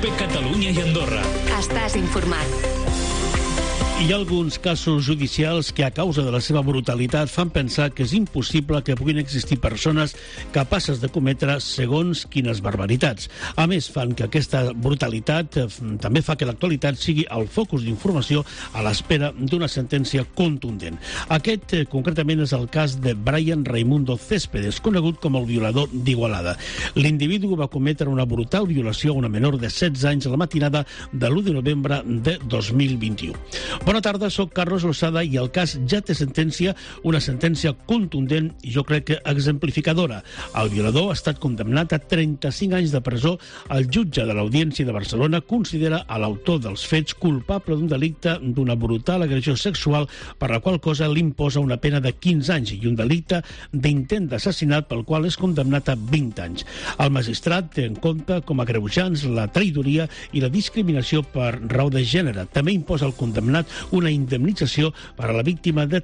COPE Catalunya i Andorra. Estàs informat. Hi ha alguns casos judicials que a causa de la seva brutalitat fan pensar que és impossible que puguin existir persones capaces de cometre segons quines barbaritats. A més, fan que aquesta brutalitat també fa que l'actualitat sigui el focus d'informació a l'espera d'una sentència contundent. Aquest, concretament, és el cas de Brian Raimundo Céspedes, conegut com el violador d'Igualada. L'individu va cometre una brutal violació a una menor de 16 anys a la matinada de l'1 de novembre de 2021. Bona tarda, soc Carlos Losada i el cas ja té sentència, una sentència contundent i jo crec que exemplificadora. El violador ha estat condemnat a 35 anys de presó. El jutge de l'Audiència de Barcelona considera a l'autor dels fets culpable d'un delicte d'una brutal agressió sexual per la qual cosa l'imposa una pena de 15 anys i un delicte d'intent d'assassinat pel qual és condemnat a 20 anys. El magistrat té en compte com a agreujants la traïdoria i la discriminació per raó de gènere. També imposa al condemnat una indemnització per a la víctima de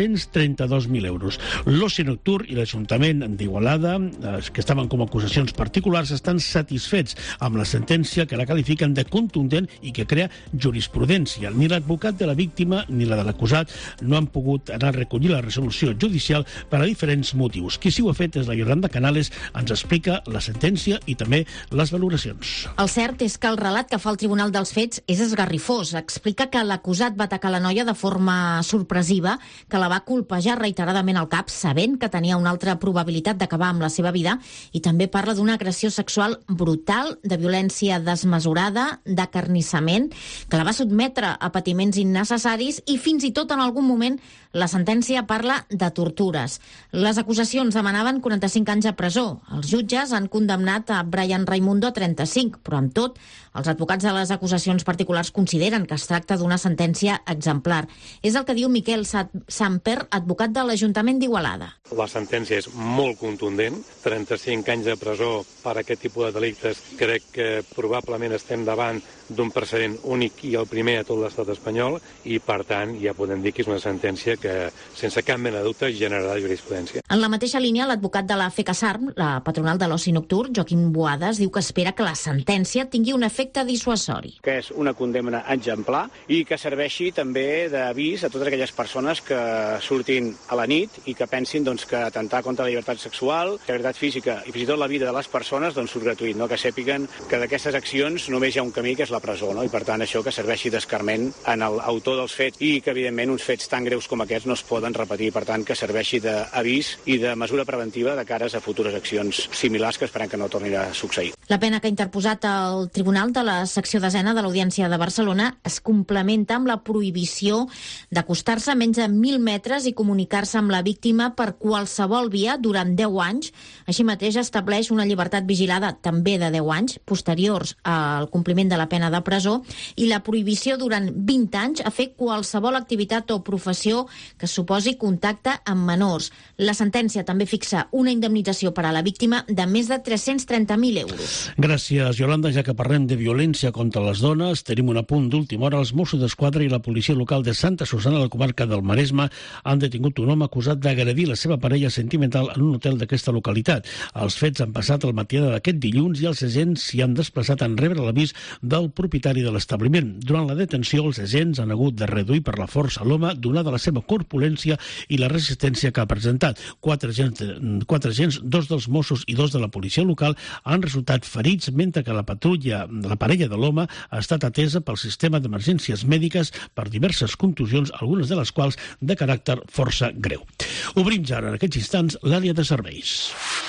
332.000 euros. L'oci nocturn i l'Ajuntament d'Igualada, que estaven com a acusacions particulars, estan satisfets amb la sentència que la qualifiquen de contundent i que crea jurisprudència. Ni l'advocat de la víctima ni la de l'acusat no han pogut anar a recollir la resolució judicial per a diferents motius. Qui sí ho ha fet és la Yolanda Canales, ens explica la sentència i també les valoracions. El cert és que el relat que fa el Tribunal dels Fets és esgarrifós. Explica que l'acusat va atacar la noia de forma sorpresiva, que la va colpejar reiteradament al cap, sabent que tenia una altra probabilitat d'acabar amb la seva vida, i també parla d'una agressió sexual brutal, de violència desmesurada, d'acarnissament, que la va sotmetre a patiments innecessaris i fins i tot en algun moment la sentència parla de tortures. Les acusacions demanaven 45 anys a presó. Els jutges han condemnat a Brian Raimundo a 35, però amb tot, els advocats de les acusacions particulars consideren que es tracta d'una sentència exemplar. És el que diu Miquel Samper, advocat de l'Ajuntament d'Igualada. La sentència és molt contundent, 35 anys de presó per a aquest tipus de delictes. Crec que probablement estem davant d'un precedent únic i el primer a tot l'estat espanyol i, per tant, ja podem dir que és una sentència que, sense cap mena de dubte, generarà jurisprudència. En la mateixa línia, l'advocat de la FECASARM, la patronal de l'oci nocturn, Joaquim Boades, diu que espera que la sentència tingui un efecte dissuasori. Que és una condemna exemplar i que serveixi també d'avís a totes aquelles persones que surtin a la nit i que pensin que atentar contra la llibertat sexual, la llibertat física i fins i tot la vida de les persones surt gratuït, que sàpiguen que d'aquestes accions només hi ha un camí, que és la presó, i per tant això que serveixi d'escarment en l'autor dels fets i que evidentment uns fets tan greus com aquests no es poden repetir, per tant que serveixi d'avís i de mesura preventiva de cares a futures accions similars que esperem que no tornin a succeir. La pena que ha interposat el Tribunal de la secció desena de l'Audiència de Barcelona es complementa amb la prohibició d'acostar-se a menys de 1.000 metres i comunicar-se amb la víctima per qualsevol via durant 10 anys. Així mateix estableix una llibertat vigilada també de 10 anys, posteriors al compliment de la pena de presó, i la prohibició durant 20 anys a fer qualsevol activitat o professió que suposi contacte amb menors. La sentència també fixa una indemnització per a la víctima de més de 330.000 euros. Gràcies, Yolanda. Ja que parlem de violència contra les dones, tenim un apunt d'última hora. Els Mossos d'Esquadra i la policia local de Santa Susana, a la comarca del Maresme, han detingut un home acusat d'agredir la seva parella sentimental en un hotel d'aquesta localitat. Els fets han passat al matí d'aquest dilluns i els agents s'hi han desplaçat en rebre l'avís del propietari de l'establiment. Durant la detenció, els agents han hagut de reduir per la força l'home, donada la seva corpulència i la resistència que ha presentat. Quatre agents, 2 dels Mossos i 2 de la policia local, han resultat ferits, mentre que la parella de l'home ha estat atesa pel sistema d'emergències mèdiques per diverses contusions, algunes de les quals de caràcter força greu. Obrim ja en aquests instants l'àrea de serveis.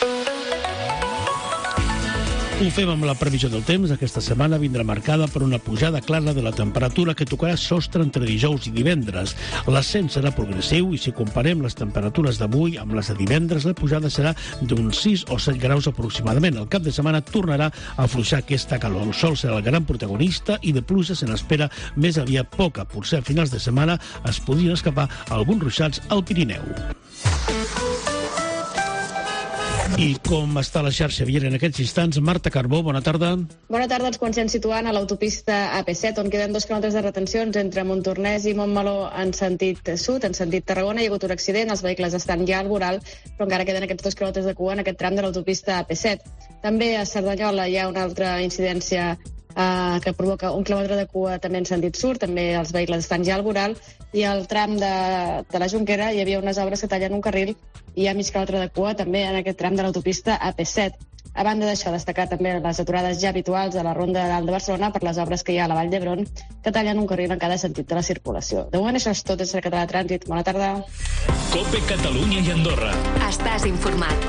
Ho fem amb la previsió del temps. Aquesta setmana vindrà marcada per una pujada clara de la temperatura que tocarà sostre entre dijous i divendres. L'ascens serà progressiu i si comparem les temperatures d'avui amb les de divendres, la pujada serà d'uns 6 o 7 graus aproximadament. El cap de setmana tornarà a afluixar aquesta calor. El sol serà el gran protagonista i de pluja se n'espera més aviat poca. Potser a finals de setmana es podrien escapar alguns ruixats al Pirineu. I com està la xarxa viària en aquests instants? Marta Carbó, bona tarda. Bona tarda. Ens comencem situant a l'autopista AP7, on queden 2 quilòmetres de retencions entre Montornès i Montmeló en sentit sud, en sentit Tarragona. Hi ha hagut un accident, els vehicles estan ja al voral, però encara queden aquests 2 quilòmetres de cua en aquest tram de l'autopista AP7. També a Cerdanyola hi ha una altra incidència que provoca 1 quilòmetre de cua també en sentit sud, també els vehicles estan ja al voral, i al tram de la Jonquera hi havia unes obres que tallen un carril i hi ha mig quilòmetre de cua també en aquest tram de l'autopista AP7. A banda d'això, destacar també les aturades ja habituals a la Ronda d'Alt de Barcelona per les obres que hi ha a la Vall d'Hebron, que tallen un carril en cada sentit de la circulació. De moment això és tot des del Català de Trànsit. Bona tarda. COPE Catalunya i Andorra. Estàs informat.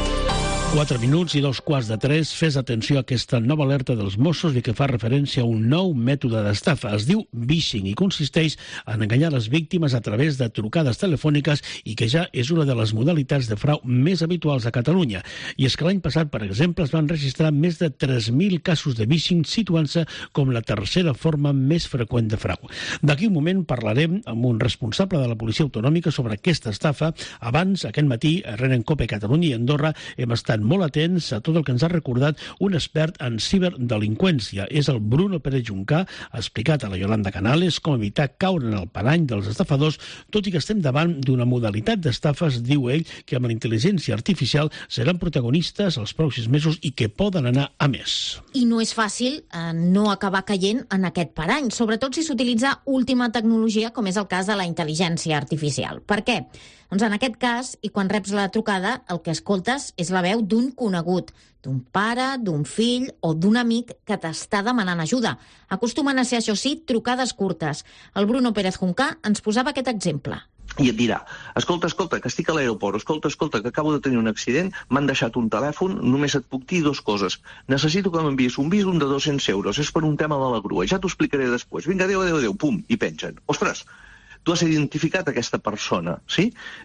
4 minuts i 2:15. Fes atenció a aquesta nova alerta dels Mossos i que fa referència a un nou mètode d'estafa. Es diu phishing i consisteix en enganyar les víctimes a través de trucades telefòniques i que ja és una de les modalitats de frau més habituals a Catalunya. I és que l'any passat, per exemple, es van registrar més de 3.000 casos de phishing, situant-se com la tercera forma més freqüent de frau. D'aquí un moment parlarem amb un responsable de la Policia Autonòmica sobre aquesta estafa. Abans, aquest matí, a REN COPE Catalunya i Andorra, hem estat molt atents a tot el que ens ha recordat un expert en ciberdelinqüència. És el Bruno Pérez Juncà, ha explicat a la Yolanda Canales com evitar caure en el parany dels estafadors, tot i que estem davant d'una modalitat d'estafes, diu ell, que amb la intel·ligència artificial seran protagonistes els pròxims mesos i que poden anar a més. I no és fàcil no acabar caient en aquest parany, sobretot si s'utilitza última tecnologia, com és el cas de la intel·ligència artificial. Per què? Doncs en aquest cas, i quan reps la trucada, el que escoltes és la veu d'un conegut, d'un pare, d'un fill o d'un amic que t'està demanant ajuda. Acostumen a ser, això sí, trucades curtes. El Bruno Pérez Juncà ens posava aquest exemple. I et dirà, escolta, que estic a l'aeroport, escolta, que acabo de tenir un accident, m'han deixat un telèfon, només et puc dir 2 coses. Necessito que m'envies un visum de 200 euros, és per un tema de la grua, ja t'ho explicaré després. Vinga, adéu, pum, i pengen. Ostres, tu has identificat aquesta persona, sí?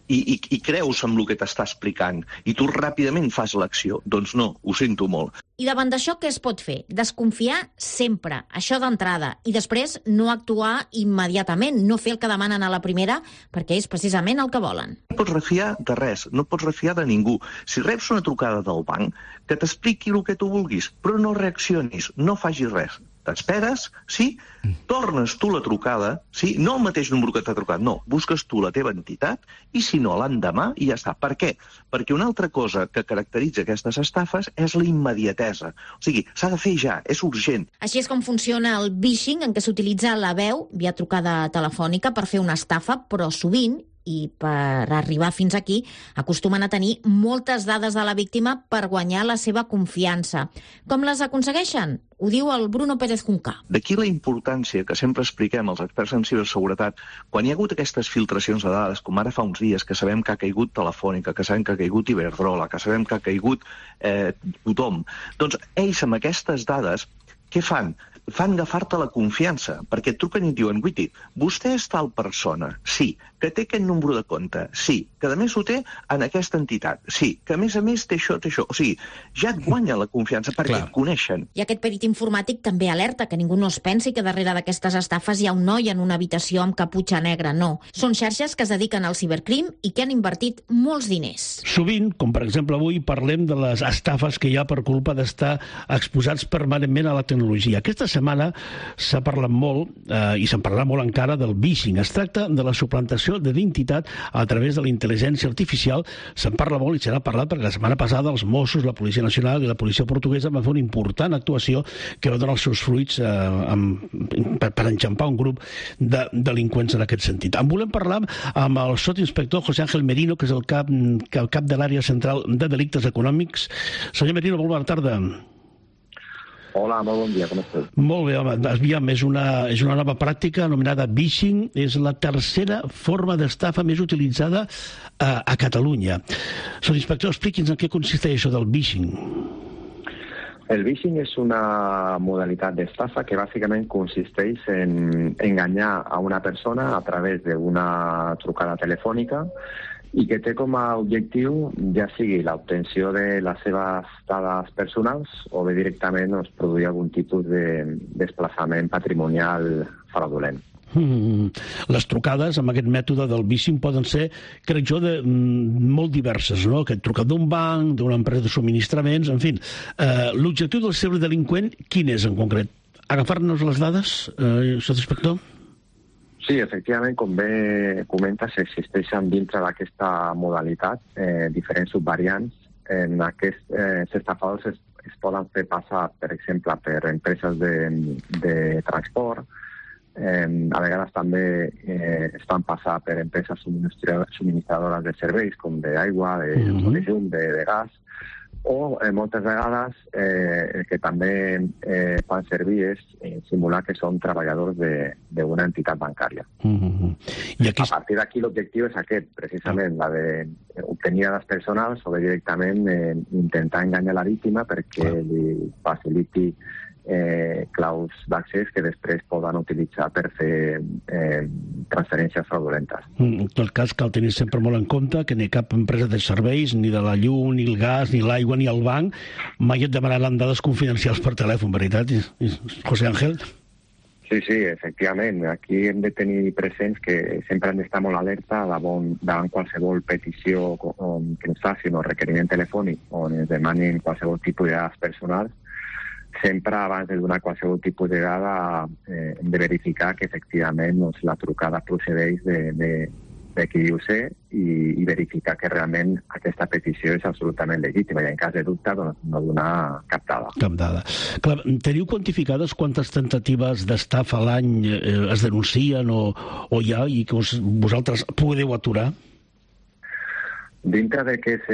I creus en el que t'està explicant, i tu ràpidament fas l'acció. Doncs no, ho sento molt. I davant d'això, què es pot fer? Desconfiar sempre, això d'entrada, i després no actuar immediatament, no fer el que demanen a la primera, perquè és precisament el que volen. No pots refiar de res, no pots refiar de ningú. Si reps una trucada del banc, que t'expliqui el que tu vulguis, però no reaccionis, no facis res. T'esperes, sí? Tornes tu la trucada, sí? No el mateix número que t'ha trucat, no. Busques tu la teva entitat i, si no, l'endemà i ja està. Per què? Perquè una altra cosa que caracteritza aquestes estafes és la immediatesa. O sigui, s'ha de fer ja, és urgent. Així és com funciona el phishing, en què s'utilitza la veu via trucada telefònica per fer una estafa, però sovint, i per arribar fins aquí, acostumen a tenir moltes dades de la víctima per guanyar la seva confiança. Com les aconsegueixen? Ho diu el Bruno Pérez Juncà. D'aquí la importància que sempre expliquem als experts en ciberseguretat, quan hi ha hagut aquestes filtracions de dades, com ara fa uns dies, que sabem que ha caigut Telefònica, que sabem que ha caigut Iberdrola, que sabem que ha caigut tothom, doncs ells amb aquestes dades, què fan? Fan agafar-te la confiança, perquè et truquen i et diuen, Guiti, vostè és tal persona, sí, que té aquest número de compte, sí, que a més ho té en aquesta entitat, sí, que a més té això, O sigui, ja et guanya la confiança perquè et coneixen. I aquest perit informàtic també alerta que ningú no es pensi que darrere d'aquestes estafes hi ha un noi en una habitació amb caputxa negra, no. Són xarxes que es dediquen al cibercrim i que han invertit molts diners. Sovint, com per exemple avui, parlem de les estafes que hi ha per culpa d'estar exposats permanentment a la tecnologia. Aquesta setmana s'ha parlat molt, i se'n parlarà molt encara, del phishing. Es tracta de la suplantació d'identitat a través de la intel·ligència artificial. Se'n parla molt i serà parlat perquè la setmana passada els Mossos, la Policia Nacional i la Policia Portuguesa van fer una important actuació que va donar els seus fruits per enxampar un grup de delinqüents en aquest sentit. En volem parlar amb el sotsinspector José Ángel Merino, que és el cap de l'àrea central de delictes econòmics. Senyor Merino, molt bona tarda. Hola, molt bon dia, com esteu? Molt bé, home, aviam, és una nova pràctica anomenada phishing, és la tercera forma d'estafa més utilitzada a Catalunya. Inspector, expliqui'ns en què consisteix això del phishing. El phishing és una modalitat d'estafa que bàsicament consisteix en enganyar a una persona a través d'una trucada telefònica i que té com a objectiu ja sigui l'obtenció de les seves dades personals o bé directament produir algun tipus de desplaçament patrimonial fraudulent. Les trucades amb aquest mètode del phishing poden ser, crec jo, molt diverses, no? Que trucat d'un banc, d'una empresa de subministraments, en fi. L'objectiu del ciberdelinqüent, quin és en concret? Agafar-nos les dades, sotsinspector? Sí, efectivament, com bé comentes, existeixen dintre d'aquesta modalitat diferents subvariants. En aquests estafadors es poden fer passar, per exemple, per empreses de transport. A vegades també es fan passar per empreses subministradores de serveis com d'aigua, de llum, de gas, o moltes vegades el que també fan servir és simular que són treballadors d'una entitat bancària. I aquí... A partir d'aquí l'objectiu és aquest, precisament, la d'obtenir dades personals o de directament intentar enganyar la víctima perquè li faciliti claus d'accés que després poden utilitzar per fer transferències fraudulentes. En tot cas, cal tenir sempre molt en compte que ni cap empresa de serveis, ni de la llum, ni el gas, ni l'aigua, ni el banc, mai et demanaran dades confidencials per telèfon, veritat, José Ángel? Sí, efectivament. Aquí hem de tenir presents que sempre hem d'estar molt alerta davant qualsevol petició que ens facin o requeriment telefònic on ens demanin qualsevol tipus de dades personals. Sempre abans de donar qualsevol tipus de dada hem de verificar que efectivament la trucada procedeix de qui diu ser i verificar que realment aquesta petició és absolutament legítima i en cas de dubte no donar cap dada. Cap dada. Clar, teniu quantificades quantes tentatives d'estafa a l'any es denuncien o hi ha i que vosaltres podeu aturar? Dintre de què és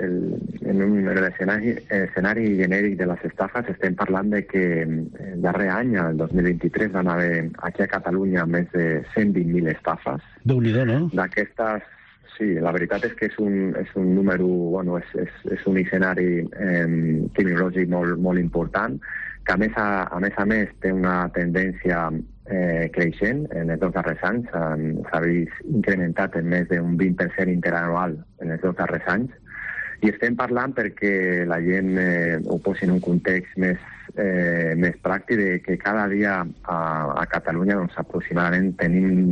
l'escenari genèric de les estafes, estem parlant de que el darrer any, el 2023, van haver aquí a Catalunya més de 120.000 estafes. Déu-n'hi-do, no? D'aquestes, sí, la veritat és que és un número, bueno, és un escenari criminològic molt important, que a més té una tendència creixent en els 2 darrers anys. S'ha vist incrementat en més d'un 20% interanual en els 2 darrers anys. I estem parlant perquè la gent ho posi en un context més pràctic de que cada dia a Catalunya aproximadament tenim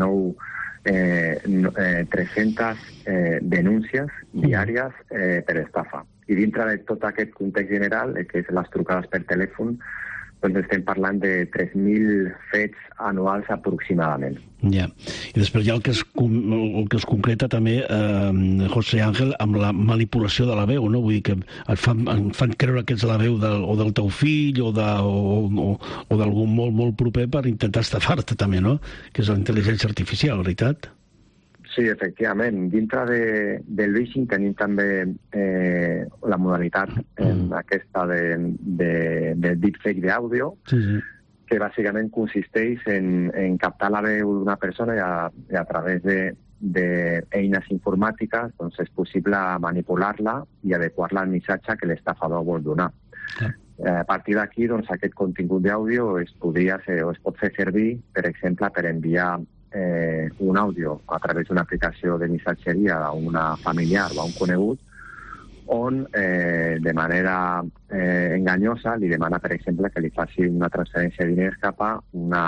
300 denúncies diàries per estafa. I dintre de tot aquest context general, que és les trucades per telèfon, doncs estem parlant de 3.000 fets anuals aproximadament. Ja. I després hi ha el que es concreta també, José Ángel, amb la manipulació de la veu, no? Vull dir que et fan creure que ets la veu o del teu fill o d'algú molt proper per intentar estafar-te també, no? Que és la intel·ligència artificial, veritat? Sí, efectivament. Dintre del phishing tenim també la modalitat aquesta de deepfake d'àudio, que bàsicament consisteix en captar la veu d'una persona i a través d'eines informàtiques doncs és possible manipular-la i adequar-la al missatge que l'estafador vol donar. A partir d'aquí, doncs, aquest contingut d'àudio es pot fer servir, per exemple, per enviar un àudio a través d'una aplicació de missatgeria a una familiar o a un conegut on de manera enganyosa li demana, per exemple, que li faci una transferència de diners cap a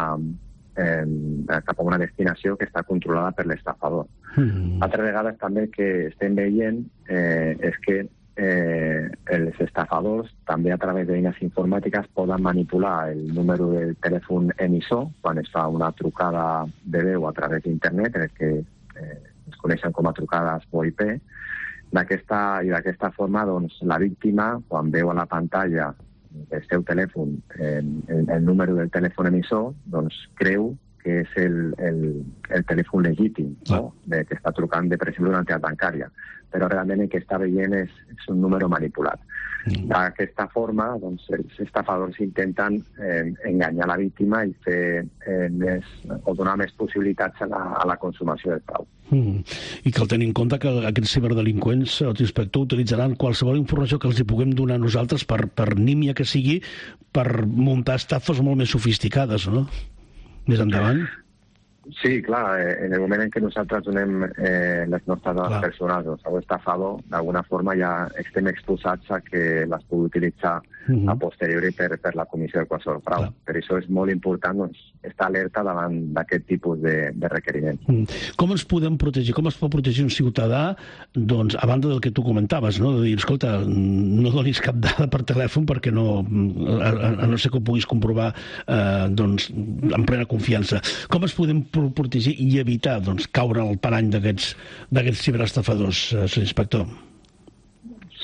una destinació que està controlada per l'estafador. Altres vegades també que estem veient és que els estafadors també a través d'eines informàtiques poden manipular el número del telèfon emissor quan es fa una trucada de veu a través d'internet, en el que es coneixen com a trucades VoIP. D'aquesta forma, doncs, la víctima, quan veu a la pantalla del seu telèfon el número del telèfon emissor, doncs creu que és el telèfon legítim, no? Que està trucant, per exemple, una entitat bancària. Però realment el que està veient és un número manipulat. D'aquesta forma, doncs, els estafadors intenten enganyar la víctima i donar més possibilitats a la consumació del frau. I cal tenir en compte que aquests ciberdelinqüents, els inspectors, utilitzaran qualsevol informació que els hi puguem donar a nosaltres, per nímia que sigui, per muntar estafes molt més sofisticades, no? Més endavant? Sí, clar, en el moment en què nosaltres donem les nostres dades personals o estafador, d'alguna forma ja estem exposats a que les pugui utilitzar a posteriori per la comissió de qualsevol frau. Per això és molt important estar alerta davant d'aquest tipus de requeriments. Com ens podem protegir? Com es pot protegir un ciutadà, doncs, a banda del que tu comentaves, no? De dir, escolta, no donis cap dada per telèfon perquè a no ser que ho puguis comprovar doncs, amb plena confiança. Com es podem protegir i evitar caure al parany d'aquests ciberestafadors, senyor inspector?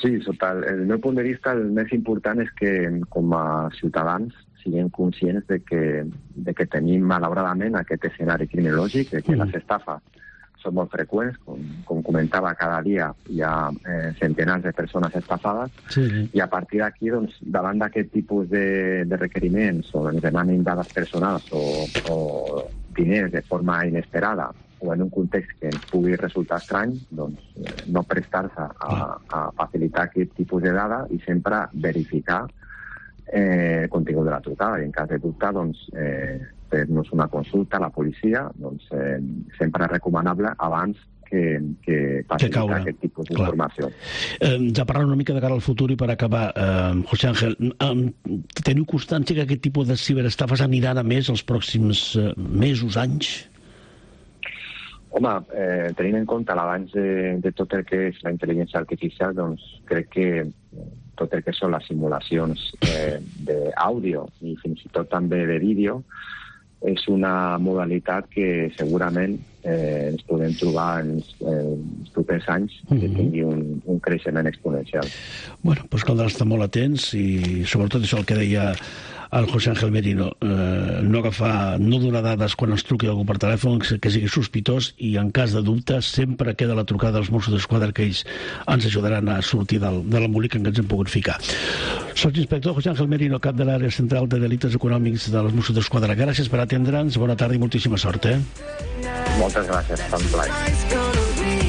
Sí, sota el meu punt de vista, el més important és que com a ciutadans siguem conscients de que tenim malauradament aquest escenari criminològic, de que les estafes són molt freqüents, com comentava, cada dia hi ha centenars de persones estafades, i a partir d'aquí, doncs, davant d'aquest tipus de requeriments o ens demanin dades personals o diners de forma inesperada o en un context que ens pugui resultar estrany, doncs no prestar-se a facilitar aquest tipus de dada i sempre verificar el contingut de la trucada, i en cas de dubte, doncs, fer-nos una consulta a la policia, doncs, sempre és recomanable abans que facilitar aquest tipus d'informació. Ja parlant una mica de cara al futur i per acabar, José Ángel, teniu constància que aquest tipus de ciberestafes aniran a més els pròxims mesos, anys? Home, tenint en compte l'avanç de tot el que és la intel·ligència artificial, doncs crec que tot el que són les simulacions d'àudio i fins i tot també de vídeo és una modalitat que segurament ens podem trobar en els propers anys que tingui un creixement exponencial. Bueno, doncs caldrà estar molt atents i sobretot això el que deia el José Ángel Merino, no donar dades quan ens truqui algú per telèfon que sigui sospitós, i en cas de dubte sempre queda la trucada dels Mossos d'Esquadra, que ells ens ajudaran a sortir de l'embolic en què ens hem pogut ficar. Soc l'inspector José Ángel Merino, cap de l'àrea central de delictes econòmics de les Mossos d'Esquadra. Gràcies per atendre'ns, bona tarda i moltíssima sort. Moltes gràcies, tan plaer.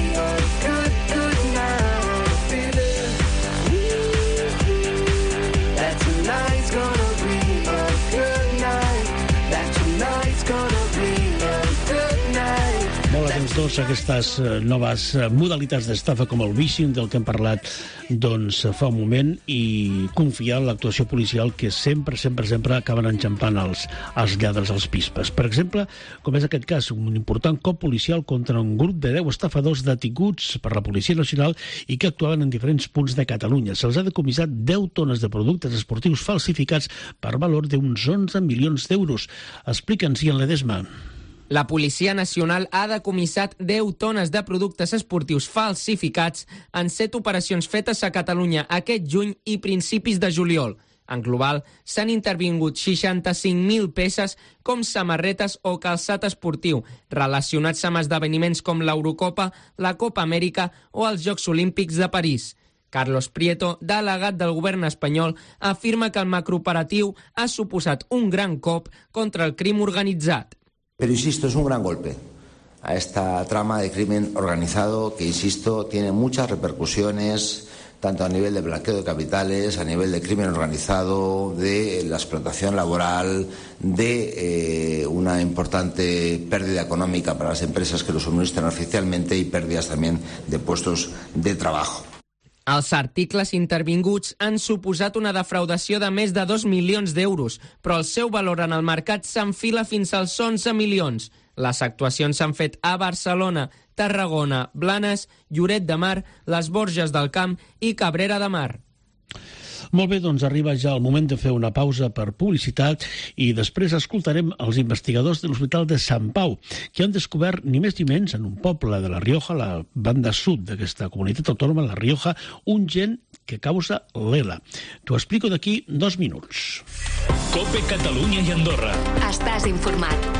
Tots aquestes noves modalitats d'estafa com el phishing del que hem parlat doncs fa un moment, i confiar en l'actuació policial, que sempre acaben enxampant els lladres, els pispes. Per exemple, com és aquest cas, un important cop policial contra un grup de 10 estafadors detinguts per la Policia Nacional i que actuaven en diferents punts de Catalunya. Se'ls ha decomissat 10 tones de productes esportius falsificats per valor d'uns 11 milions d'euros. Explica'ns, Ian Ledesma. La Policia Nacional ha decomissat 10 tones de productes esportius falsificats en 7 operacions fetes a Catalunya aquest juny i principis de juliol. En global, s'han intervingut 65.000 peces com samarretes o calçat esportiu relacionats amb esdeveniments com l'Eurocopa, la Copa Amèrica o els Jocs Olímpics de París. Carlos Prieto, delegat del govern espanyol, afirma que el macrooperatiu ha suposat un gran cop contra el crim organitzat. Pero insisto, es un gran golpe a esta trama de crimen organizado que, insisto, tiene muchas repercusiones, tanto a nivel de blanqueo de capitales, a nivel de crimen organizado, de la explotación laboral, de una importante pérdida económica para las empresas que lo suministran oficialmente y pérdidas también de puestos de trabajo. Els articles intervinguts han suposat una defraudació de més de 2 milions d'euros, però el seu valor en el mercat s'enfila fins als 11 milions. Les actuacions s'han fet a Barcelona, Tarragona, Blanes, Lloret de Mar, les Borges del Camp i Cabrera de Mar. Molt bé, doncs arriba ja el moment de fer una pausa per publicitat i després escoltarem els investigadors de l'Hospital de Sant Pau, que han descobert ni més ni menys en un poble de La Rioja, la banda sud d'aquesta comunitat autònoma, La Rioja, un gen que causa l'ELA. T'ho explico d'aquí 2 minuts. COPE Catalunya i Andorra. Estàs informat.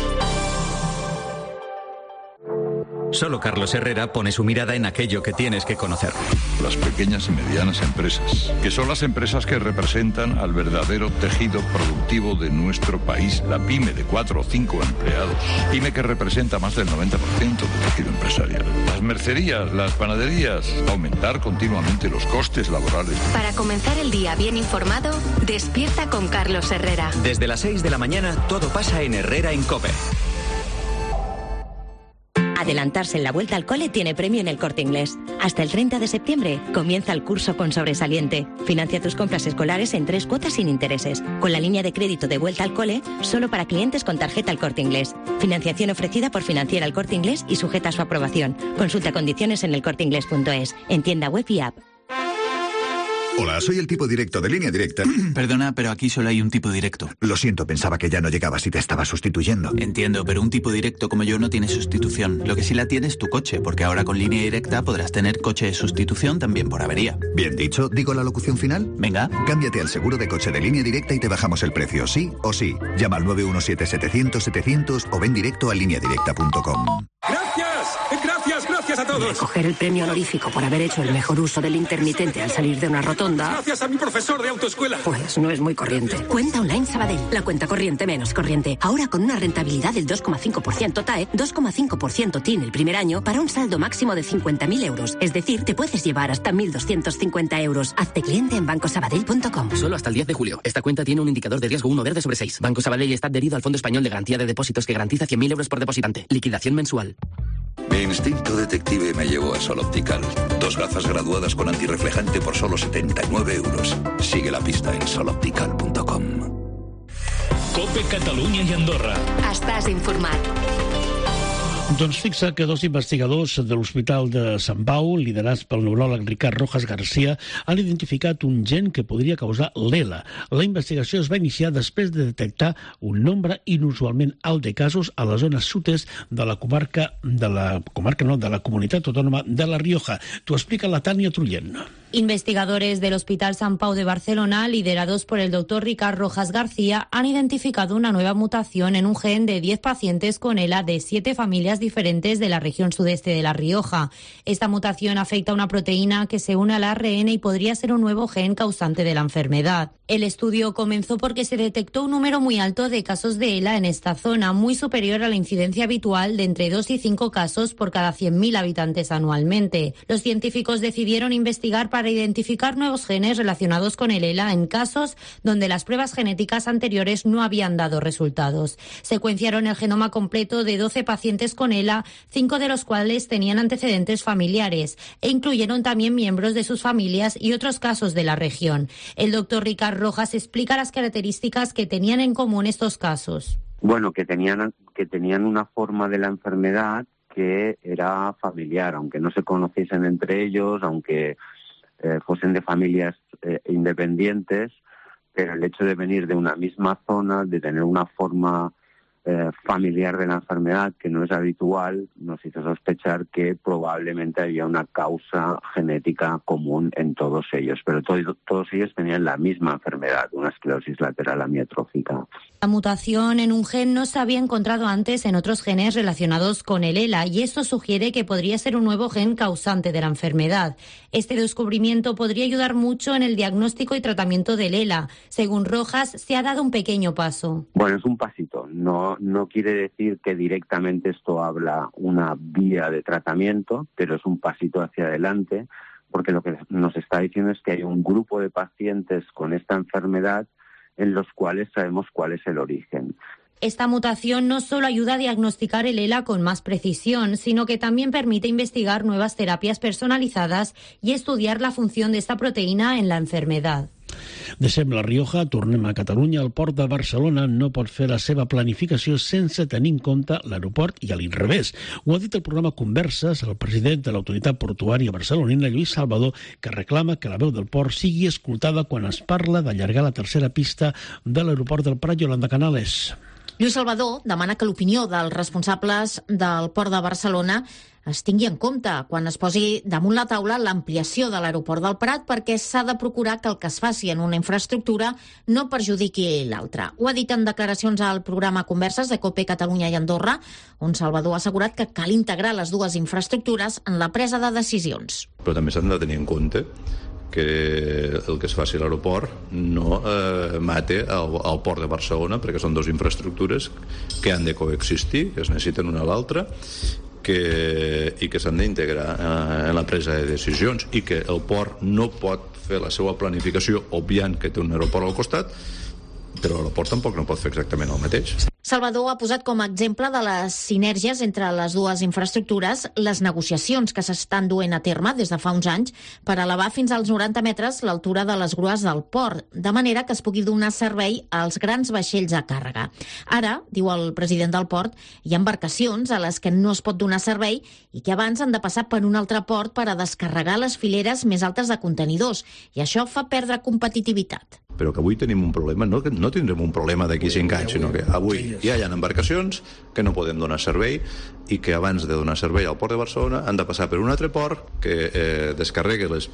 Solo Carlos Herrera pone su mirada en aquello que tienes que conocer. Las pequeñas y medianas empresas, que son las empresas que representan al verdadero tejido productivo de nuestro país, la pyme de 4 o 5 empleados, pyme que representa más del 90% del tejido empresarial. Las mercerías, las panaderías, aumentar continuamente los costes laborales. Para comenzar el día bien informado, despierta con Carlos Herrera. Desde las 6 de la mañana, todo pasa en Herrera en COPE. Adelantarse en la vuelta al cole tiene premio en El Corte Inglés. Hasta el 30 de septiembre comienza el curso con sobresaliente. Financia tus compras escolares en 3 cuotas sin intereses, con la línea de crédito de vuelta al cole solo para clientes con tarjeta El Corte Inglés. Financiación ofrecida por Financiera El Corte Inglés y sujeta a su aprobación. Consulta condiciones en elcorteinglés.es, en tienda web y app. Hola, soy el tipo directo de Línea Directa. Perdona, pero aquí solo hay un tipo directo. Lo siento, pensaba que ya no llegabas y te estaba sustituyendo. Entiendo, pero un tipo directo como yo no tiene sustitución. Lo que sí la tiene es tu coche, porque ahora con Línea Directa podrás tener coche de sustitución también por avería. Bien dicho, ¿digo la locución final? Venga. Cámbiate al seguro de coche de Línea Directa y te bajamos el precio, sí o sí. Llama al 917-700-700 o ven directo a lineadirecta.com. Gracias a todos. Coger el premio honorífico por haber hecho el mejor uso del intermitente al salir de una rotonda. Gracias a mi profesor de autoescuela. Pues no es muy corriente. Cuenta online Sabadell. La cuenta corriente menos corriente. Ahora con una rentabilidad del 2,5% TAE, 2,5% TIN el primer año para un saldo máximo de 50.000 euros. Es decir, te puedes llevar hasta 1.250 euros. Hazte cliente en bancosabadell.com. Solo hasta el 10 de julio. Esta cuenta tiene un indicador de riesgo 1 verde sobre 6. Banco Sabadell está adherido al Fondo Español de Garantía de Depósitos que garantiza 100.000 euros por depositante. Liquidación mensual. Mi instinto detective me llevó a Sol Optical. 2 gafas graduadas con antirreflejante por solo 79 euros. Sigue la pista en soloptical.com. COPE Catalunya i Andorra. Estàs informat. Doncs fixa que 2 investigadors de l'Hospital de Sant Pau, liderats pel neuròleg Ricard Rojas García, han identificat un gen que podria causar l'ELA. La investigació es va iniciar després de detectar un nombre inusualment alt de casos a la zona sud-est de la de la comunitat autònoma de La Rioja. T'ho explica la Tània Trullent. Investigadores del Hospital Sant Pau de Barcelona, liderados por el doctor Ricard Rojas García, han identificado una nueva mutación en un gen de 10 pacientes con ELA de 7 familias diferentes de la región sudeste de La Rioja. Esta mutación afecta a una proteína que se une al ARN y podría ser un nuevo gen causante de la enfermedad. El estudio comenzó porque se detectó un número muy alto de casos de ELA en esta zona, muy superior a la incidencia habitual de entre 2 y 5 casos por cada 100.000 habitantes anualmente. Los científicos decidieron investigar para identificar nuevos genes relacionados con el ELA en casos donde las pruebas genéticas anteriores no habían dado resultados. Secuenciaron el genoma completo de 12 pacientes con ELA, 5 de los cuales tenían antecedentes familiares, e incluyeron también miembros de sus familias y otros casos de la región. El doctor Ricard Rojas explica las características que tenían en común estos casos. Bueno, que tenían una forma de la enfermedad que era familiar, aunque no se conociesen entre ellos, aunque fuesen de familias independientes, pero el hecho de venir de una misma zona, de tener una forma familiar de la enfermedad que no es habitual, nos hizo sospechar que probablemente había una causa genética común en todos ellos, pero todos ellos tenían la misma enfermedad, una esclerosis lateral amiotrófica. La mutación en un gen no se había encontrado antes en otros genes relacionados con el ELA y esto sugiere que podría ser un nuevo gen causante de la enfermedad. Este descubrimiento podría ayudar mucho en el diagnóstico y tratamiento del ELA. Según Rojas, se ha dado un pequeño paso. Bueno, es un pasito. No quiere decir que directamente esto habla una vía de tratamiento, pero es un pasito hacia adelante, porque lo que nos está diciendo es que hay un grupo de pacientes con esta enfermedad en los cuales sabemos cuál es el origen. Esta mutación no solo ayuda a diagnosticar el ELA con más precisión, sino que también permite investigar nuevas terapias personalizadas y estudiar la función de esta proteïna en la enfermedad. Deixem La Rioja, tornem a Catalunya. El Port de Barcelona no pot fer la seva planificació sense tenir en compte l'aeroport i a l'inrevés. Ho ha dit el programa Converses el president de l'autoritat portuària barcelonina, Lluís Salvador, que reclama que la veu del port sigui escoltada quan es parla d'allargar la tercera pista de l'aeroport del Prat. Yolanda Canales. Lluís Salvador demana que l'opinió dels responsables del Port de Barcelona es tingui en compte quan es posi damunt la taula l'ampliació de l'aeroport del Prat, perquè s'ha de procurar que el que es faci en una infraestructura no perjudiqui l'altra. Ho ha dit en declaracions al programa Converses de COPE Catalunya i Andorra, on Salvador ha assegurat que cal integrar les dues infraestructures en la presa de decisions. Però també s'han de tenir en compte que el que es faci a l'aeroport no mate el port de Barcelona, perquè són dues infraestructures que han de coexistir, que es necessiten una a l'altra, i que s'han d'integrar en la presa de decisions, i que el port no pot fer la seva planificació obviant que té un aeroport al costat, però l'aeroport tampoc no pot fer exactament el mateix. Salvador ha posat com a exemple de les sinergies entre les dues infraestructures les negociacions que s'estan duent a terme des de fa uns anys per elevar fins als 90 metres l'altura de les grues del port, de manera que es pugui donar servei als grans vaixells a càrrega. Ara, diu el president del port, hi ha embarcacions a les que no es pot donar servei i que abans han de passar per un altre port per a descarregar les fileres més altes de contenidors, i això fa perdre competitivitat. Però que avui tenim un problema, no tindrem un problema d'aquí 5 anys, sinó que avui ja hi ha embarcacions que no podem donar servei i que abans de donar servei al port de Barcelona han de passar per un altre port que descarregui les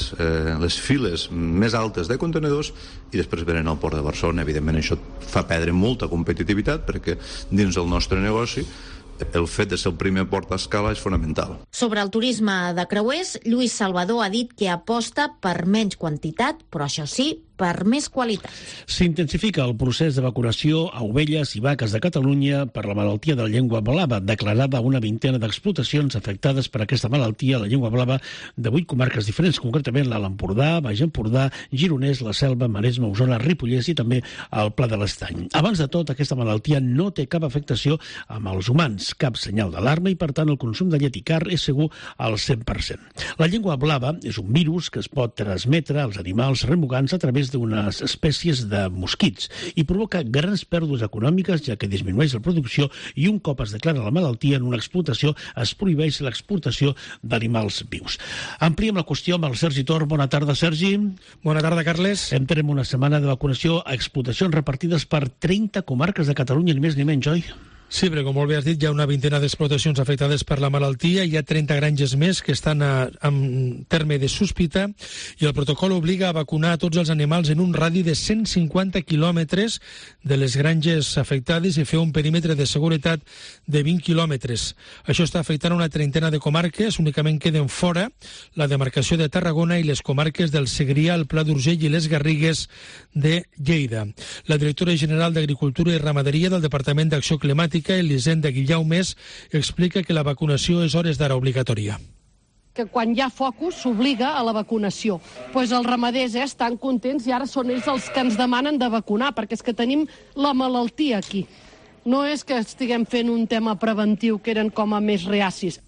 files més altes de contenidors i després venen al port de Barcelona. Evidentment això fa perdre molta competitivitat perquè dins del nostre negoci el fet de ser el primer port a escala és fonamental. Sobre el turisme de creuers, Lluís Salvador ha dit que aposta per menys quantitat, però això sí, per més qualitat. S'intensifica el procés de vacunació a ovelles i vaques de Catalunya per la malaltia de la llengua blava, declarada a una vintena d'explotacions afectades per aquesta malaltia, la llengua blava, de 8 comarques diferents, concretament l'Alt Empordà, Baix Empordà, Gironès, la Selva, Maresme, Osona, Ripollès i també el Pla de l'Estany. Abans de tot, aquesta malaltia no té cap afectació amb els humans, cap senyal d'alarma i, per tant, el consum de llet i carn és segur al 100%. La llengua blava és un virus que es pot transmetre als animals remugants a través d'unes espècies de mosquits i provoca grans pèrdues econòmiques, ja que disminueix la producció i un cop es declara la malaltia en una explotació es prohibeix l'exportació d'animals vius. Ampliem la qüestió amb el Sergi Tor. Bona tarda, Sergi. Bona tarda, Carles. Entrem una setmana de vacunació a explotacions repartides per 30 comarques de Catalunya, ni més ni menys, oi? Sí, però com molt bé has dit, hi ha una vintena d'explotacions afectades per la malaltia, hi ha 30 granges més que estan en terme de sospita i el protocol obliga a vacunar tots els animals en un radi de 150 quilòmetres de les granges afectades i fer un perímetre de seguretat de 20 quilòmetres. Això està afectant una trentena de comarques, únicament queden fora la demarcació de Tarragona i les comarques del Segrià, el Pla d'Urgell i les Garrigues de Lleida. La directora general d'Agricultura i Ramaderia del Departament d'Acció Climàtica, Elisenda Guillaumes, explica que la vacunació és hores d'ara obligatòria. Que quan hi ha focus s'obliga a la vacunació. Pues els ramaders estan contents i ara són ells els que ens demanen de vacunar, perquè és que tenim la malaltia aquí. No és que estiguem fent un tema preventiu, que eren com a més reacis.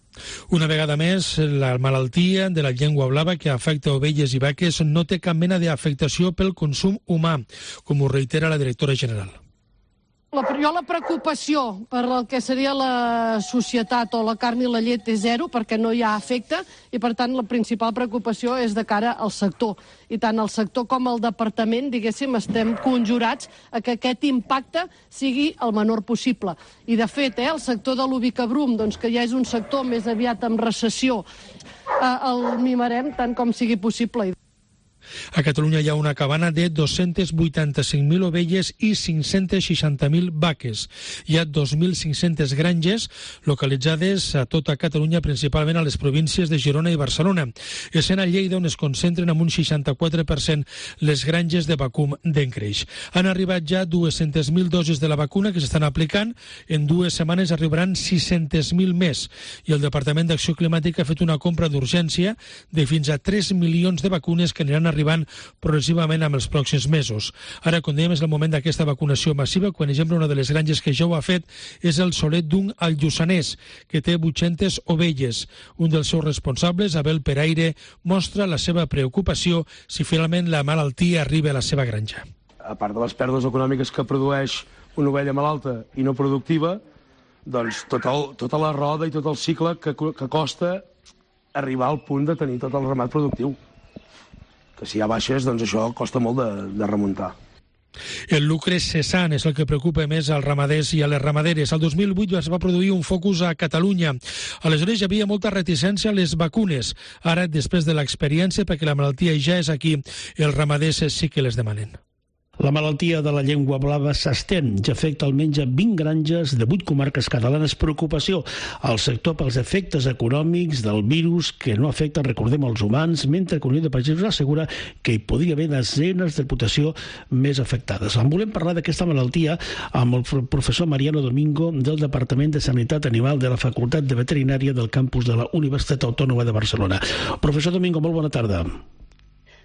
Una vegada més, la malaltia de la llengua blava que afecta ovelles i vaques no té cap mena d'afectació pel consum humà, com ho reitera la directora general. La preocupació per el que seria la societat o la carn i la llet és zero, perquè no hi ha efecte, i per tant la principal preocupació és de cara al sector. I tant el sector com el departament, diguéssim, estem conjurats a que aquest impacte sigui el menor possible. I de fet, el sector de l'ovicabrum, doncs, que ja és un sector més aviat amb recessió, el mimarem tant com sigui possible. A Catalunya hi ha una cabana de 285.000 ovelles i 560.000 vaques. Hi ha 2.500 granges localitzades a tota Catalunya, principalment a les províncies de Girona i Barcelona. És a Lleida on es concentren amb un 64% les granges de vacum d'Encreix. Han arribat ja 200.000 dosis de la vacuna que s'estan aplicant. En 2 setmanes arribaran 600.000 més. I el Departament d'Acció Climàtica ha fet una compra d'urgència de fins a 3 milions de vacunes que aniran arribant progressivament amb els pròxims mesos. Ara, com dèiem, és el moment d'aquesta vacunació massiva. Per exemple, una de les granges que ja ho ha fet és el Solet d'un al Lluçanès, que té 800 ovelles. Un dels seus responsables, Abel Peraire, mostra la seva preocupació si finalment la malaltia arriba a la seva granja. A part de les pèrdues econòmiques que produeix una ovella malalta i no productiva, doncs tota la roda i tot el cicle que costa arribar al punt de tenir tot el ramat productiu. Que si hi ha baixes, doncs això costa molt de remuntar. El lucre cessant és el que preocupa més als ramaders i a les ramaderes. El 2008 es va produir un focus a Catalunya. Aleshores hi havia molta reticència a les vacunes. Ara, després de l'experiència, perquè la malaltia ja és aquí, els ramaders sí que les demanen. La malaltia de la llengua blava s'estén, ja afecta almenys a 20 granges de 8 comarques catalanes. Preocupació al sector pels efectes econòmics del virus que no afecta, recordem, els humans, mentre que Unió de Pagesos assegura que hi podria haver desenes d'explotació més afectades. En volem parlar d'aquesta malaltia amb el professor Mariano Domingo del Departament de Sanitat Animal de la Facultat de Veterinària del campus de la Universitat Autònoma de Barcelona. Professor Domingo, molt bona tarda.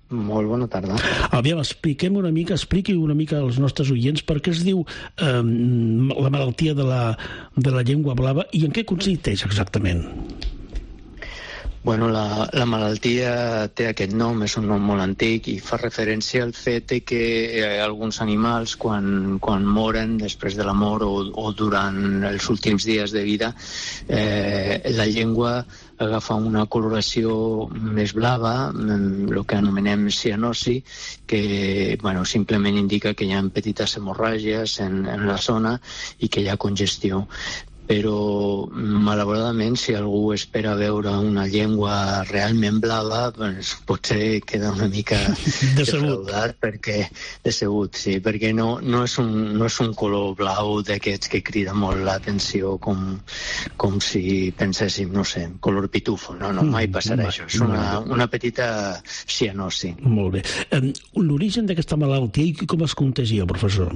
Molt bona tarda. Aviam, expliqui una mica als nostres oients per què es diu la malaltia de la llengua blava i en què consisteix exactament. Bueno, la malaltia té aquest nom, és un nom molt antic i fa referència al fet que alguns animals, quan moren després de la mort o durant els últims dies de vida, la llengua agafa una coloració més blava, el que anomenem cianosi, que simplement indica que hi ha petites hemorràgies en la zona i que hi ha congestió. Però, malauradament, si algú espera veure una llengua realment blava, doncs potser queda una mica defraudat, perquè no és un color blau d'aquests que crida molt l'atenció, com si penséssim, no sé, color pitufo. No, mai passarà això. És una petita cianosi. Molt bé. L'origen d'aquesta malaltia i com es contagia, professor?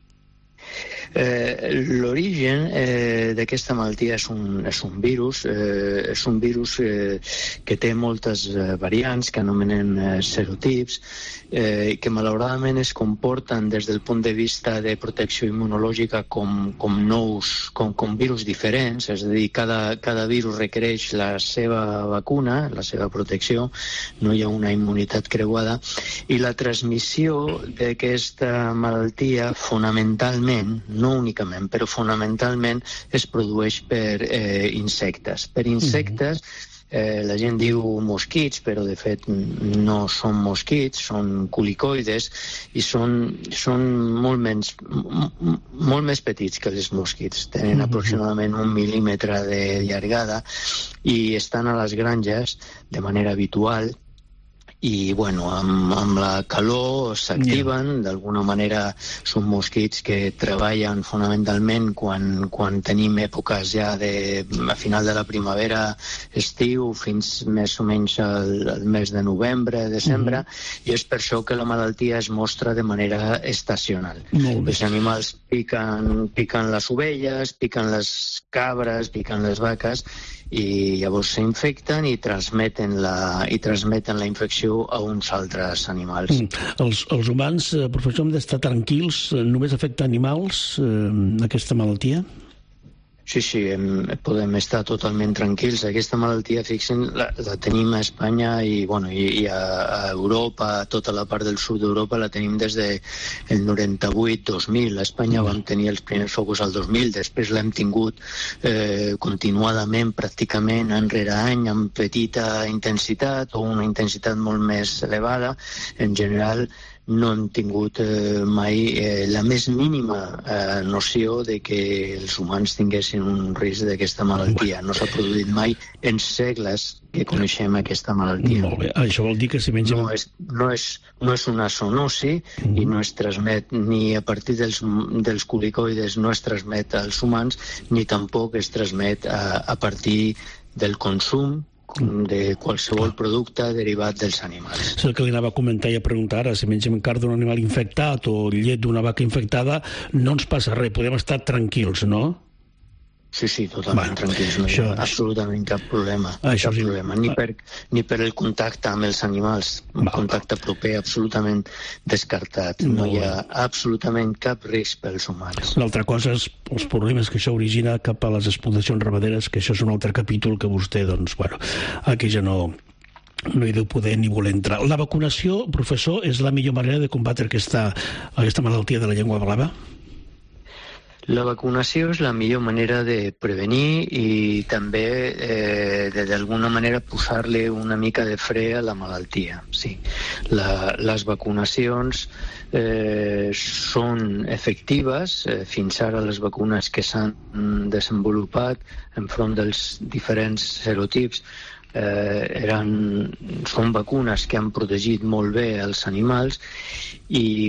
L'origen d'aquesta malaltia és un virus, que té moltes variants que anomenem serotips, que malauradament es comporten des del punt de vista de protecció immunològica com virus diferents, és a dir, cada virus requereix la seva vacuna, la seva protecció, no hi ha una immunitat creuada, i la transmissió d'aquesta malaltia fonamentalment, no únicament, però fonamentalment es produeix per insectes. Per insectes, la gent diu mosquits, però de fet no són mosquits, són culicoides i són molt més petits que els mosquits. Tenen aproximadament 1 mil·límetre de llargada i estan a les granges de manera habitual. I, amb la calor s'activen, d'alguna manera són mosquits que treballen fonamentalment quan tenim èpoques ja a final de la primavera, estiu, fins més o menys al mes de novembre, desembre, i és per això que la malaltia es mostra de manera estacional. Els animals piquen les ovelles, piquen les cabres, piquen les vaques, i llavors s'infecten i transmeten la infecció a uns altres animals. Els humans, professor, hem d'estar tranquils? Només afecta animals aquesta malaltia? Sí, podem estar totalment tranquils. Aquesta malaltia, fixen, la tenim a Espanya i a Europa, a tota la part del sud d'Europa la tenim des del 98-2000. A Espanya vam tenir els primers focus al 2000, després l'hem tingut continuadament, pràcticament any rere any, amb petita intensitat o una intensitat molt més elevada. En general, no hem tingut mai la més mínima noció de que els humans tinguessin un risc d'aquesta malaltia. No s'ha produït mai en segles que coneixem aquesta malaltia. Molt bé. Això vol dir que si menja... No és una zoonosi i no es transmet ni a partir dels culicoides, no es transmet als humans, ni tampoc es transmet a partir del consum de qualsevol producte derivat dels animals. És el que li anava a comentar i a preguntar ara, si mengem carn d'un animal infectat o llet d'una vaca infectada, no ens passa res, podem estar tranquils, no? Sí, totalment tranquils, no hi ha absolutament cap problema. Ni per el contacte amb els animals, un contacte proper absolutament descartat. No hi ha absolutament cap risc pels humans. L'altra cosa és els problemes que això origina cap a les explotacions ramaderes, que això és un altre capítol que vostè, aquí ja no hi deu poder ni voler entrar. La vacunació, professor, és la millor manera de combatre aquesta malaltia de la llengua blava? La vacunació és la millor manera de prevenir i també d'alguna manera posar-li una mica de fre a la malaltia. Sí. Les vacunacions són efectives. Fins ara les vacunes que s'han desenvolupat enfront dels diferents serotips són vacunes que han protegit molt bé els animals i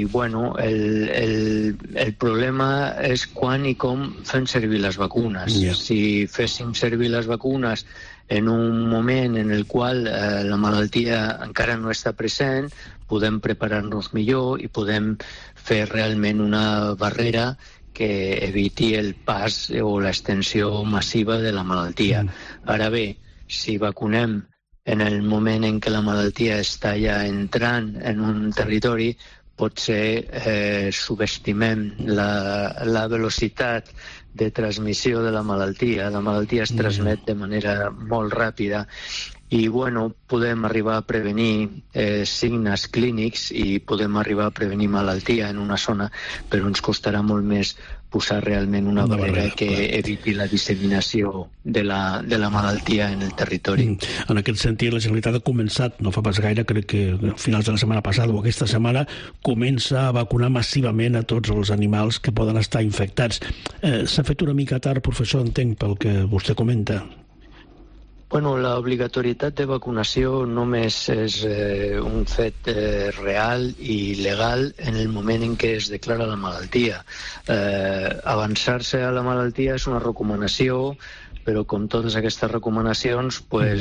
el problema és quan i com fem servir les vacunes. Si féssim servir les vacunes en un moment en el qual la malaltia encara no està present, podem preparar-nos millor i podem fer realment una barrera que eviti el pas o l'extensió massiva de la malaltia. Ara bé, si vacunem en el moment en què la malaltia està ja entrant en un territori, potser subestimem la velocitat de transmissió de la malaltia. La malaltia es transmet de manera molt ràpida i, bueno, podem arribar a prevenir signes clínics i podem arribar a prevenir malaltia en una zona, però ens costarà molt més posar realment una barrera que eviti la disseminació de la malaltia en el territori. En aquest sentit, la Generalitat ha començat, no fa pas gaire, crec que a finals de la setmana passada o aquesta setmana, comença a vacunar massivament a tots els animals que poden estar infectats. S'ha fet una mica tard, professor, entenc, pel que vostè comenta. Bueno, l'obligatorietat de vacunació només és un fet real i legal en el moment en què es declara la malaltia. Avançar-se a la malaltia és una recomanació, però com totes aquestes recomanacions,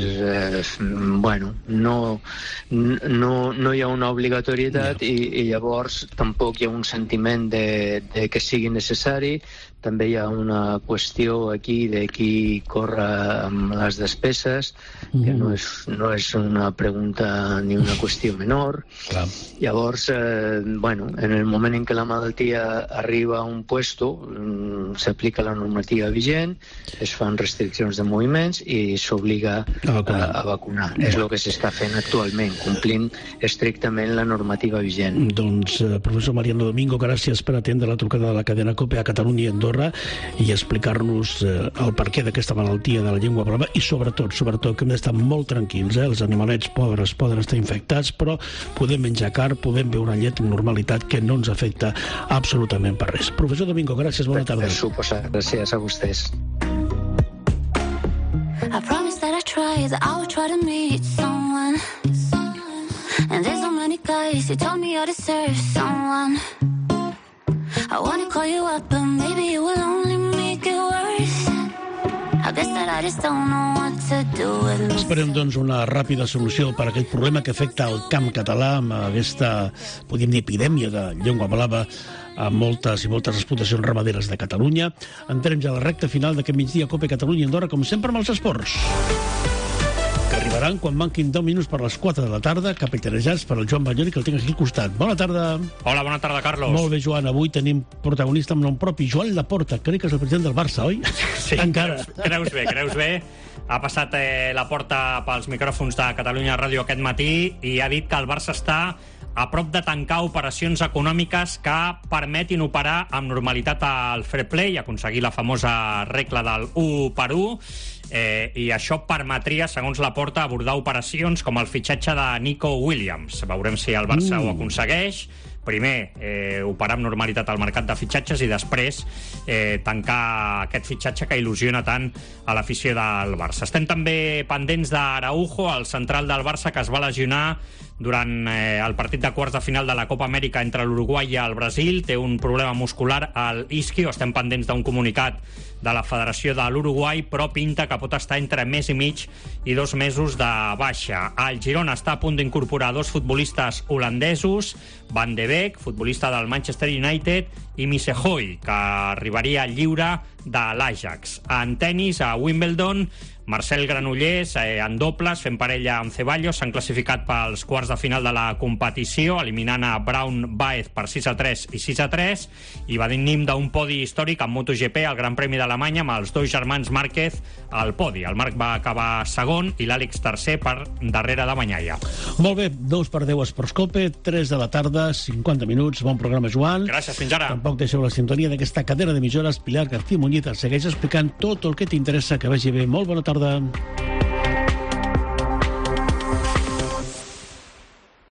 no hi ha una obligatorietat i llavors tampoc hi ha un sentiment de que sigui necessari. També hi ha una qüestió aquí de qui corre amb les despeses, que no és una pregunta ni una qüestió menor. Clar. Llavors, en el moment en què la malaltia arriba a un puesto, s'aplica la normativa vigent, es fan restriccions de moviments i s'obliga a vacunar. És el que s'està fent actualment, complint estrictament la normativa vigent. Doncs, professor Mariano Domingo, gràcies per atendre la trucada de la cadena COPE a Catalunya i Andorra i explicar-nos el perquè d'aquesta malaltia de la llengua blava i sobretot que hem d'estar molt tranquils. Els animalets pobres poden estar infectats, però podem menjar carn, podem beure llet amb normalitat, que no ens afecta absolutament per res. Professor Domingo, gràcies, bona tarda. Per suposat, gràcies a vostès. I promised that I tried, that I would try to meet someone. And there's so many guys who told me I deserve someone. I wanna call you up, but maybe it will only make it worse. I guess that I just don't know what to do with it. Esperem, doncs, una ràpida solució per a aquest problema que afecta el camp català amb aquesta, podríem dir, epidèmia de llengua blava a moltes i moltes explotacions ramaderes de Catalunya. Entrem ja a la recta final d'aquest migdia COPE Catalunya i Andorra, com sempre, amb els esports, que arribaran quan manquin 10 minuts per les 4 de la tarda, capitaneats per el Joan Balloni, que el tinc aquí al costat. Bona tarda. Hola, bona tarda, Carlos. Molt bé, Joan. Avui tenim protagonista amb nom propi, Joan Laporta. Crec que és el president del Barça, oi? Sí, encara. Creus bé. Ha passat Laporta pels micròfons de Catalunya Ràdio aquest matí i ha dit que el Barça està a prop de tancar operacions econòmiques que permetin operar amb normalitat al fair play i aconseguir la famosa regla del 1-1, i això permetria, segons Laporta, abordar operacions com el fitxatge de Nico Williams. Veurem si el Barça ho aconsegueix. Primer, operar amb normalitat al mercat de fitxatges i després tancar aquest fitxatge que il·lusiona tant a l'afició del Barça. Estem també pendents d'Araujo, el central del Barça, que es va lesionar durant el partit de quarts de final de la Copa Amèrica entre l'Uruguai i el Brasil. Té un problema muscular al isquio. Estem pendents d'un comunicat de la Federació de l'Uruguai, però pinta que pot estar entre mes i mig i 2 mesos de baixa. El Girona està a punt d'incorporar 2 futbolistes holandesos, Van de Beek, futbolista del Manchester United, i Missehoy, que arribaria lliure de l'Ajax. En tennis, a Wimbledon, Marcel Granollers, en dobles, fent parella amb Ceballos, s'han classificat pels quarts de final de la competició, eliminant a Brown Baez per 6-3 i 6-3, i venim d'un podi històric amb MotoGP, el Gran Premi d'Alemanya, amb els 2 germans Márquez al podi. El Marc va acabar segon i l'Àlex tercer per darrere de Banyaia. Molt bé, 2x10 Esports COPE, 3 de la tarda, 50 minuts. Bon programa, Joan. Gràcies, fins ara. Tampoc deixeu la sintonia d'aquesta cadena d'emissores. Pilar García Muñiz segueix explicant tot el que t'interessa. Que vagi bé. Molt bona tarda.